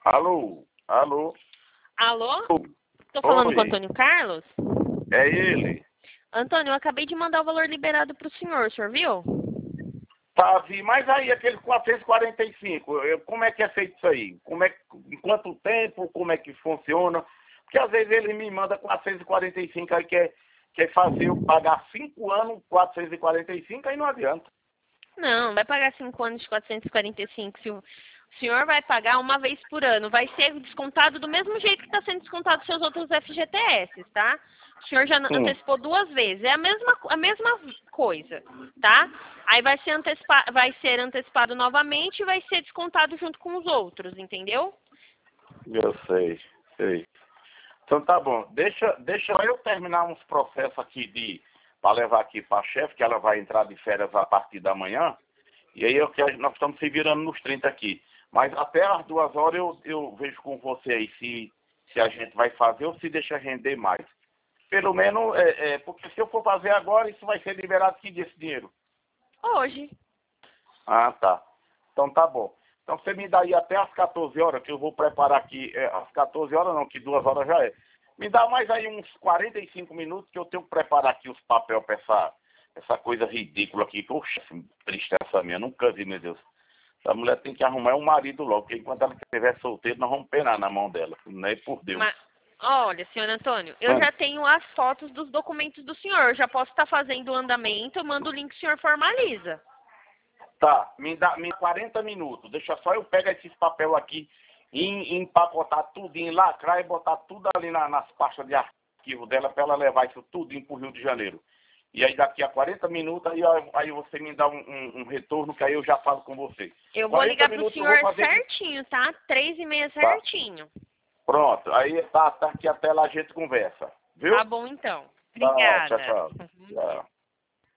Alô? Alô? Alô? Tô falando com o Oi, Antônio Carlos? é ele. Antônio, eu acabei de mandar o valor liberado pro senhor viu? Tá, vi, mas aí aquele 445, como é que é feito isso aí? Em quanto tempo, como é que funciona? Porque às vezes ele me manda 445, aí quer fazer eu pagar 5 anos, 445, aí não adianta. Não, vai pagar 5 anos de 445. Se o senhor vai pagar uma vez por ano, vai ser descontado do mesmo jeito que está sendo descontado seus outros FGTS, tá? O senhor já Hum, antecipou 2 vezes, é a mesma coisa, tá? Aí vai ser antecipado novamente e vai ser descontado junto com os outros, entendeu? eu sei. Então tá bom, deixa eu terminar uns processos aqui para levar aqui para a chefe, que ela vai entrar de férias a partir da manhã. E aí nós estamos se virando nos 30 aqui. Mas até às 2 horas eu vejo com você aí se a gente vai fazer ou se deixa render mais. Pelo menos, porque se eu for fazer agora, isso vai ser liberado que dia esse dinheiro? Hoje. Ah, tá. Então tá bom. Então você me dá aí até às 14 horas, que eu vou preparar aqui, às 14 horas não, que 2 horas já é. Me dá mais aí uns 45 minutos que eu tenho que preparar aqui os papéis para essa coisa ridícula aqui. Poxa, triste essa minha, nunca vi, meu Deus. A mulher tem que arrumar um marido logo, porque enquanto ela estiver solteira, nós vamos penar na mão dela. Não é por Deus. Mas, olha, senhor Antônio, eu Hum, já tenho as fotos dos documentos do senhor. Eu já posso estar fazendo o andamento, eu mando o link, o senhor formaliza. tá, me dá 40 minutos. Deixa só eu pegar esses papel aqui e empacotar tudinho, lacrar e botar tudo ali nas pastas de arquivo dela para ela levar isso tudinho pro Rio de Janeiro. E aí daqui a 40 minutos, aí você me dá um retorno que aí eu já falo com você. Eu vou 40 ligar pro minutos eu vou senhor fazer que. certinho, tá? 3h30 Tá, certinho. pronto. Aí tá aqui até lá a gente conversa. Tá Viu? bom, então. Tá, tchau, Obrigada. tchau. Tchau.